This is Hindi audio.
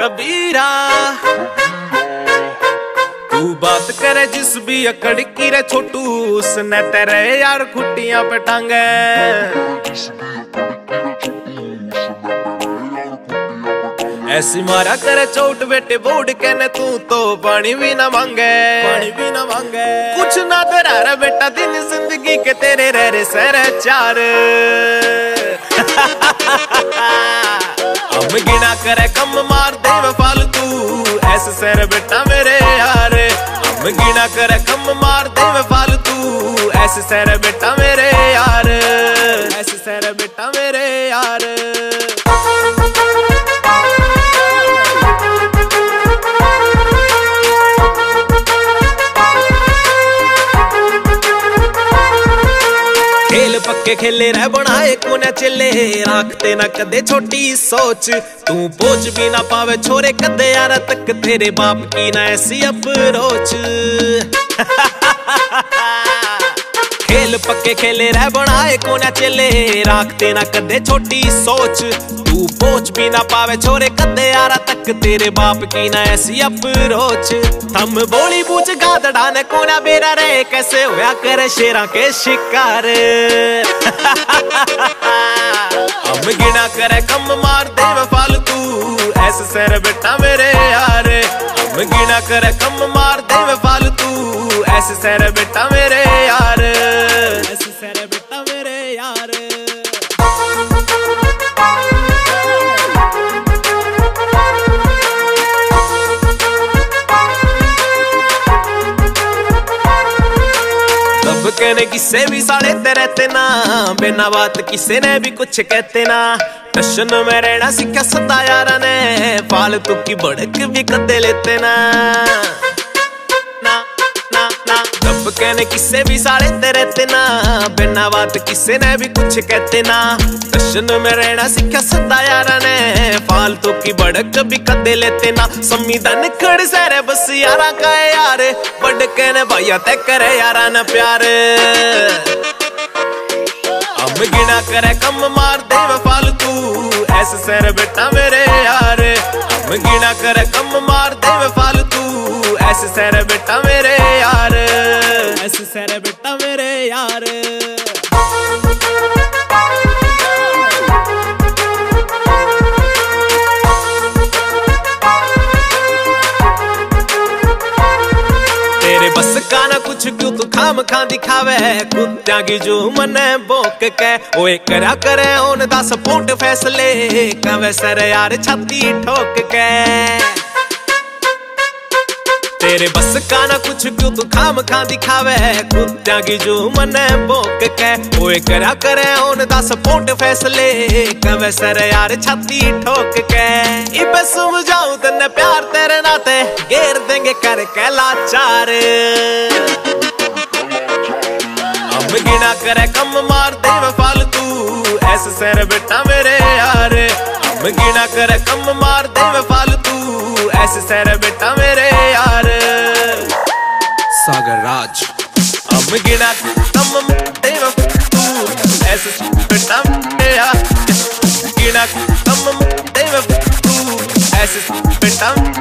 कबीरा तू बात करे जिस भी अकड़ की रे छोटू उसने तेरे यार खुटियां पे टांगे। ऐसी मारा करे चोट बेटे बोर्ड कहने तू तो पानी भी ना मांगे, पानी भी ना मांगे। कुछ ना तेरा रे बेटा दिन जिंदगी के तेरे रे सर चार। हम गिना करे कम मार दे फालतू ऐसे सर बेटा मेरे यार। हम गिना करे कम मार दे फालतू ऐसे सर बेटा मेरे यार, ऐसे सर बेटा मेरे यार। खेल पक्के खेले रह बनाए को न चले राखते न कदे छोटी सोच। तू पोच भी ना पावे छोरे कदे यार तक तेरे बाप की ना ऐसी अप्रोच। खेल पक्के खेले रह बनाए को न चले राखते न कदे छोटी सोच। तू पोच भी ना पावे छोरे कदे यार तक तेरे बाप की ना ऐसी अप्रोच। थम बोली बूझ गादड़ा ने कोना बेरा रे कैसे होया करे शेरा के शिकार। हम गिना करे कम मार दे फालतू ऐसे सर बेटा मेरे यार। हम गिना करे कम मार दे फालतू ऐसे सर बेटा मेरे यार, ऐसे सर बेटा मेरे यार। कहने किसे भी साले रहते ना बिना बात किसे ने भी कुछ कहते ना। टशन में रहना सीखा सदा यारा ने फालतू की भड़क भी कदे लेते ना। तब कहने किसे भी साले रहते ना बिना बात किसे ने भी कुछ कहते ना। टशन में रहना सीखा सदा यारा ने फालतू की भड़क भी कदे लेते ना। संविधान खड़ सरे बस यारा का यार बड़ कहने भैया ते करे यारा न प्यार। हम गिना करे कम मार दे फालतू ऐसे सर बेटा मेरे यार। हम गिना करे कम मार दे फालतू ऐसे सर बेटा मेरे यार, ऐसे सर बेटा मेरे यार। तेरे बस का ना कुछ क्यों तू खाम खा दिखावे कुत्तियां की जो मने बोक के। ओए करा करे ओन दा सपोर्ट फैसले कवे सर यार छाती ठोक के। तेरे बस का ना कुछ क्यों तू खाम खा दिखावे कुत्तियां की जो मने बोक के। ओए करा करे ओन दा सपोर्ट फैसले कवे सर यार छाती ठोक के। इबे समझाऊं तन्ने प्यार तेरे नाते घेर देंगे कर के लाचार। हम गिना करे कम मार दे फालतू ऐसे सर बेटा मेरे यार। हम गिना करे कम मार दे फालतू ऐसे सर बेटा मेरे यार। सागर राज हम गिना कम दे फालतू ऐसे बेटा मेरे यार। गिना कम दे फालतू ऐसे बेटा